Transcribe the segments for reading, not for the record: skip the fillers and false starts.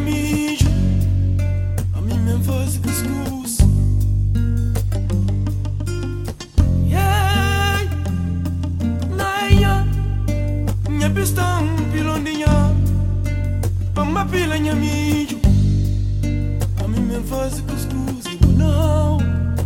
mijo, a mim me faz cuscuz. Yeah, naia, minha pista pilondinha, pamba pila minha mijo, a mim me faz cuscuz. Não,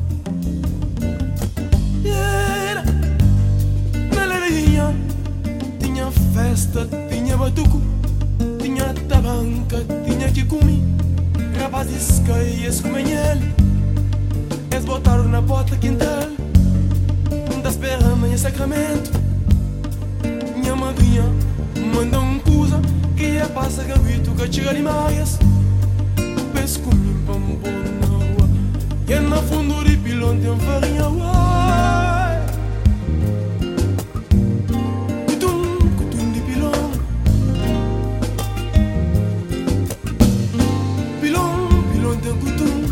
yeah, na larinha tinha festa, tinha batuco, tinha tabanca, tinha que comer. Rapazes caías com ele, eles botaram na porta quintal, das perras em Sacramento. Minha madrinha mandou coisa que é passa gavito, que chega de maias. Pesco me bambona, e na fundo de pilão tem farinha. Cutum de pilão, pilão tem cutum.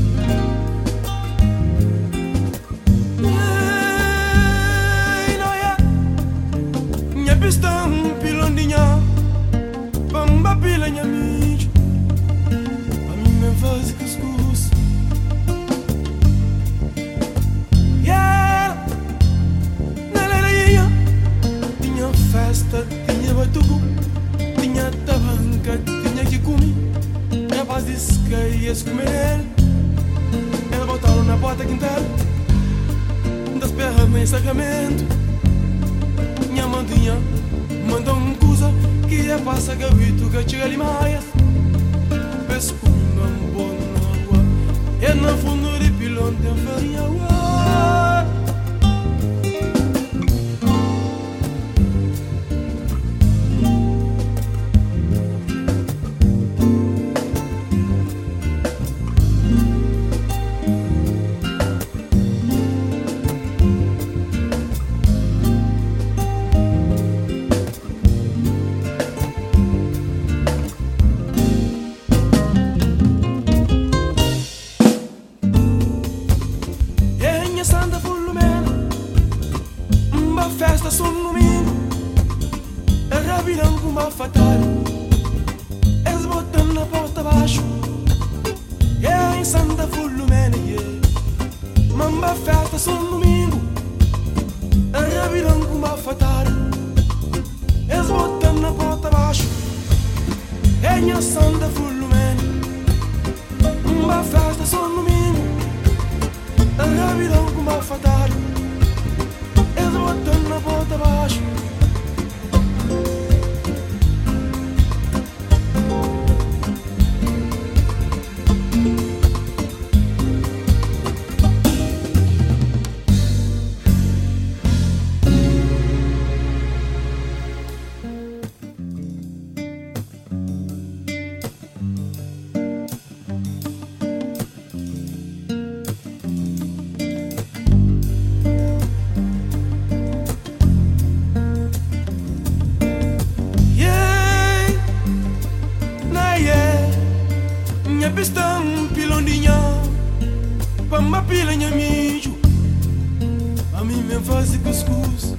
Minha pista pilondinha, bamba pila minha mídia, a mim me faz cuscuz. Yeah, na lareia tinha festa, tinha batuco, tinha tabanca, tinha que comer. Rapazes caías comer ele, eles botaram na porta quintal, das perras em Sacramento. Minha madrinha mandou coisa que é passa gavito, que chega de maias. Pesco me bambona, e na fundo de pilão tem farinha. Santa Fulumena, uma festa só no domingo. É rabirão com uma fatal, eles botam na porta abaixo. É em Santa Fulumena, uma festa só no domingo. É rabirão com uma fatal, eles botam na porta abaixo. É em Santa Fulumena, uma festa só no domingo. Rabidão com uma fatal, eles botam na porta abaixo. Minha pista pilondinha, pamba pila minha mijo, a mim me faz cuscuz.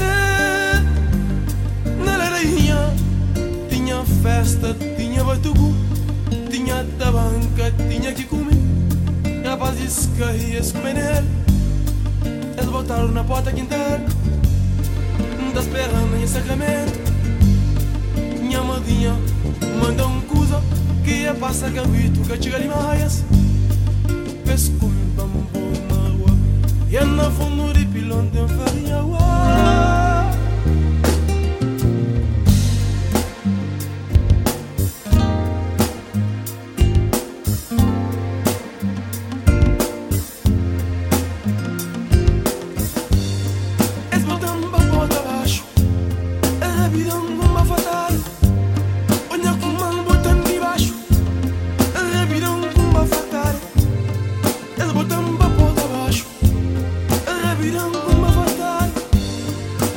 Na lareia tinha festa, tinha batuco, tinha tabanca, tinha que comer. Rapazes caías comer ele, eles botaram na porta quintal, das perras em Sacramento. Minha madrinha mandou coisa que é passa gavito, que chega de maias. Pesco me bambona, e na fundo de pilão tem farinha. Eles botam a porta abaixo, é rabidão com uma fatal. Olha como um botão de baixo, é rabidão com uma fatal. Eles botam a porta abaixo, é rabidão com uma fatal.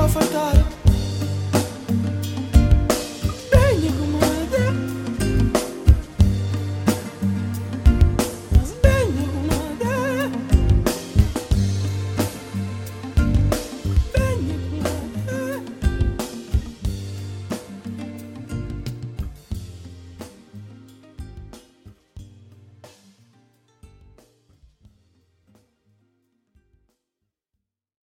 fatal.